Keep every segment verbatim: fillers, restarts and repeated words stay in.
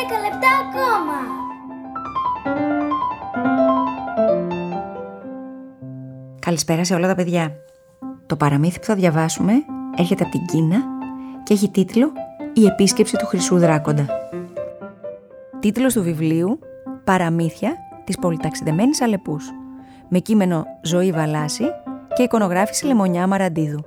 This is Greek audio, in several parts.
δέκα λεπτά ακόμα. Καλησπέρα σε όλα τα παιδιά. Το παραμύθι που θα διαβάσουμε έρχεται από την Κίνα και έχει τίτλο «Η επίσκεψη του Χρυσού Δράκοντα». Τίτλος του βιβλίου «Παραμύθια της πολυταξιδεμένης Αλεπούς», με κείμενο Ζωή Βαλάση και εικονογράφηση Λεμονιά Μαραντίδου.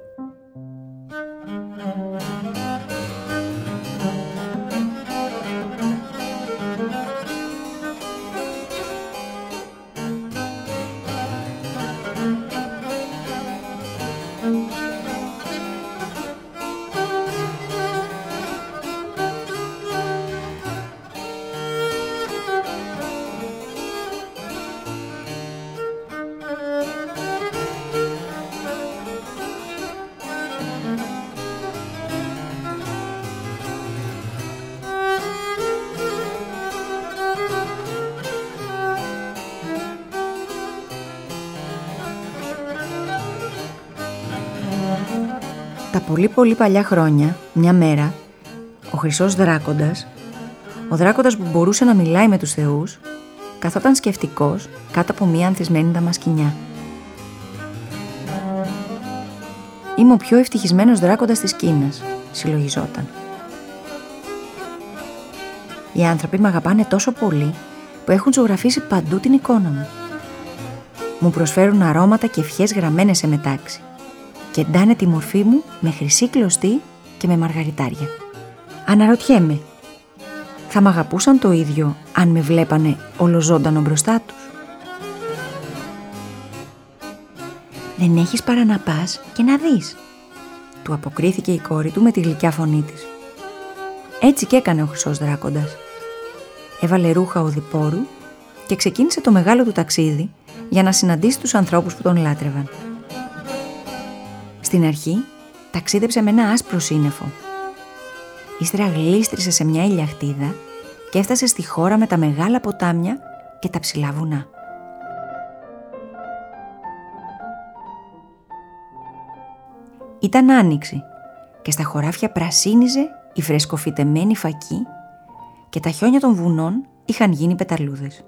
Τα πολύ πολύ παλιά χρόνια, μια μέρα, ο Χρυσός Δράκοντας, ο δράκοντας που μπορούσε να μιλάει με τους θεούς, καθόταν σκεφτικός κάτω από μια ανθισμένη δαμασκηνιά. «Είμαι ο πιο ευτυχισμένος δράκοντας της Κίνας», συλλογιζόταν. «Οι άνθρωποι με αγαπάνε τόσο πολύ που έχουν ζωγραφίσει παντού την εικόνα μου. Μου προσφέρουν αρώματα και ευχές γραμμένες σε μετάξι και ντάνε τη μορφή μου με χρυσή κλωστή και με μαργαριτάρια. Αναρωτιέμαι, θα μ' αγαπούσαν το ίδιο αν με βλέπανε ολοζώντανο μπροστά τους?» «Δεν έχεις παρά να πας και να δεις», του αποκρίθηκε η κόρη του με τη γλυκιά φωνή της. Έτσι και έκανε ο Χρυσός Δράκοντας. Έβαλε ρούχα οδηπόρου και ξεκίνησε το μεγάλο του ταξίδι για να συναντήσει τους ανθρώπους που τον λάτρευαν. Στην αρχή ταξίδεψε με ένα άσπρο σύννεφο. Ύστερα γλίστρισε σε μια ηλιαχτίδα και έφτασε στη χώρα με τα μεγάλα ποτάμια και τα ψηλά βουνά. Ήταν άνοιξη και στα χωράφια πρασίνιζε η φρεσκοφυτεμένη φακή και τα χιόνια των βουνών είχαν γίνει πεταλούδες.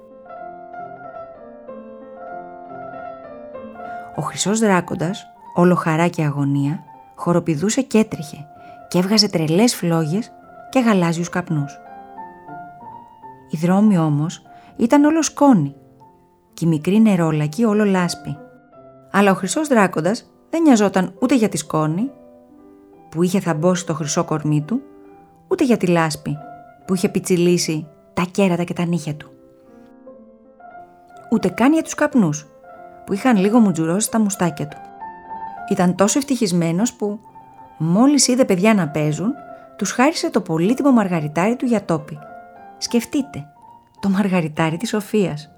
Ο Χρυσός Δράκοντας, όλο χαρά και αγωνία, χοροπηδούσε και έτρεχε και έβγαζε τρελές φλόγες και γαλάζιους καπνούς. Οι δρόμοι όμως ήταν όλο σκόνη και η μικρή νερόλακη όλο λάσπη. Αλλά ο Χρυσός Δράκοντας δεν νοιαζόταν ούτε για τη σκόνη που είχε θαμπώσει το χρυσό κορμί του, ούτε για τη λάσπη που είχε πιτσιλήσει τα κέρατα και τα νύχια του. Ούτε καν για τους καπνούς που είχαν λίγο μουτζουρώσει τα μουστάκια του. Ήταν τόσο ευτυχισμένος που μόλις είδε παιδιά να παίζουν, τους χάρισε το πολύτιμο μαργαριτάρι του για τόπι. Σκεφτείτε, το μαργαριτάρι της Σοφίας.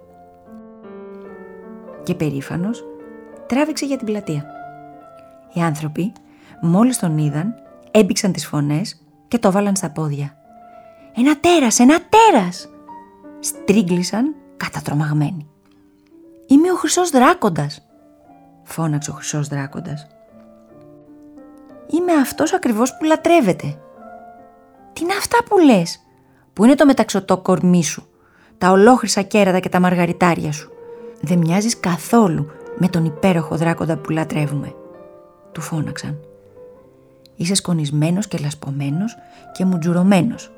Και περήφανος τράβηξε για την πλατεία. Οι άνθρωποι, μόλις τον είδαν, έμπηξαν τις φωνές και το βάλαν στα πόδια. «Ένα τέρας, ένα τέρας!» Στρίγκλισαν κατατρομαγμένοι. «Είμαι ο Χρυσός Δράκοντας», φώναξε ο Χρυσός Δράκοντας. «Είμαι αυτός ακριβώς που λατρεύεται». «Τι είναι αυτά που λες? Πού είναι το μεταξωτό κορμί σου, τα ολόχρυσα κέρατα και τα μαργαριτάρια σου? Δεν μοιάζεις καθόλου με τον υπέροχο δράκοντα που λατρεύουμε», του φώναξαν. «Είσαι σκονισμένος και λασπωμένος και μουτζουρωμένος».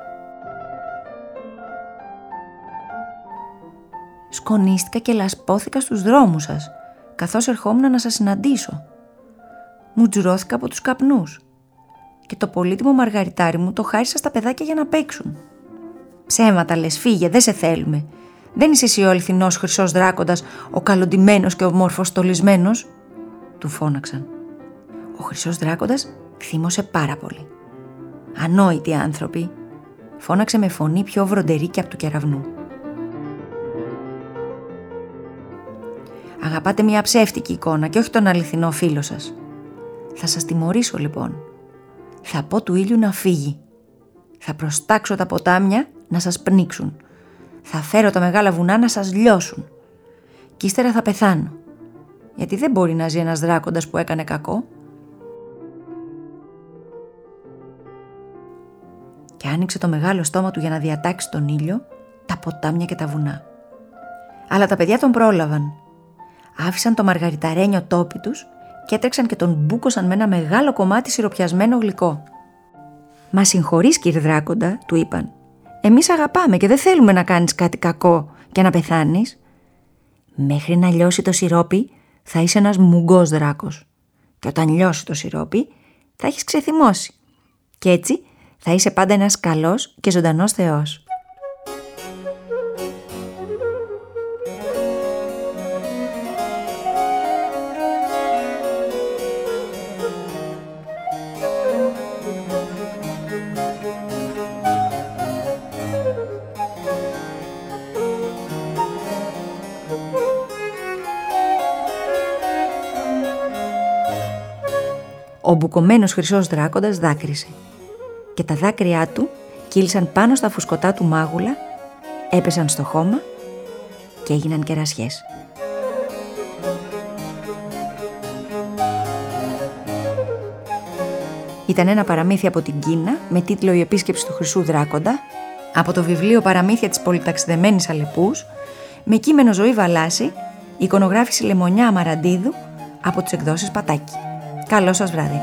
«Σκονίστηκα και λασπώθηκα στους δρόμους σας, καθώς ερχόμουν να σας συναντήσω. Μουτζουρώθηκα από τους καπνούς και το πολύτιμο μαργαριτάρι μου το χάρισα στα παιδάκια για να παίξουν». «Ψέματα λες, φύγε, δεν σε θέλουμε. Δεν είσαι εσύ ο αληθινός Χρυσός Δράκοντας, ο καλοντημένος και ο μόρφος στολισμένος», του φώναξαν. Ο Χρυσός Δράκοντας θύμωσε πάρα πολύ. «Ανόητοι άνθρωποι», φώναξε με φωνή πιο βροντερή και από του κεραυνού. «Αγαπάτε μια ψεύτικη εικόνα και όχι τον αληθινό φίλο σας. Θα σας τιμωρήσω λοιπόν. Θα πω του ήλιου να φύγει. Θα προστάξω τα ποτάμια να σας πνίξουν. Θα φέρω τα μεγάλα βουνά να σας λιώσουν. Και ύστερα θα πεθάνω. Γιατί δεν μπορεί να ζει ένας δράκοντας που έκανε κακό». και άνοιξε το μεγάλο στόμα του για να διατάξει τον ήλιο, τα ποτάμια και τα βουνά. Αλλά τα παιδιά τον πρόλαβαν. Άφησαν το μαργαριταρένιο τόπι τους και έτρεξαν και τον μπούκωσαν με ένα μεγάλο κομμάτι σιροπιασμένο γλυκό. «Μα συγχωρείς, κύριε Δράκοντα», του είπαν. «Εμείς αγαπάμε και δεν θέλουμε να κάνεις κάτι κακό και να πεθάνεις. Μέχρι να λιώσει το σιρόπι θα είσαι ένας μουγκός δράκος. Και όταν λιώσει το σιρόπι θα έχεις ξεθυμώσει. Και έτσι θα είσαι πάντα ένας καλός και ζωντανός θεός». Ο μπουκωμένος χρυσός δράκοντας δάκρυσε και τα δάκρυά του κύλησαν πάνω στα φουσκωτά του μάγουλα, έπεσαν στο χώμα και έγιναν κερασιές. Ήταν ένα παραμύθι από την Κίνα με τίτλο «Η επίσκεψη του χρυσού δράκοντα» από το βιβλίο «Παραμύθια της πολυταξιδεμένης Αλεπούς» με κείμενο Ζωή Βαλάση, εικονογράφηση Λεμονιά Αμαραντίδου από τις εκδόσεις Πατάκη. Καλό σας βράδυ.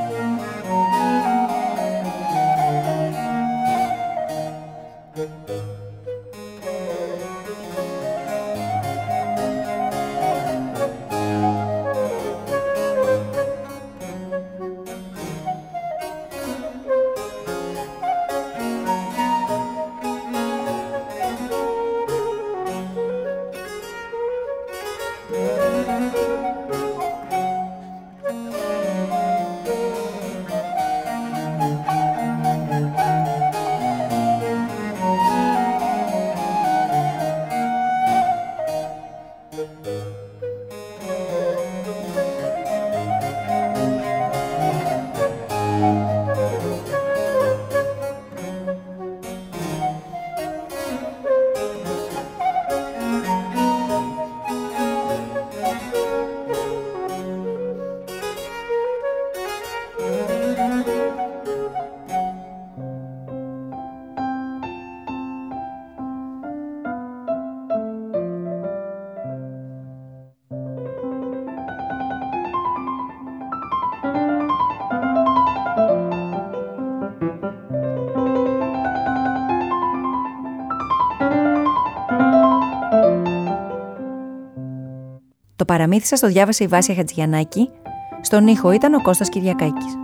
Το παραμύθι σας το διάβασε η Βάσια Χατζηγιαννάκη, στον ήχο ήταν ο Κώστας Κυριακάκης.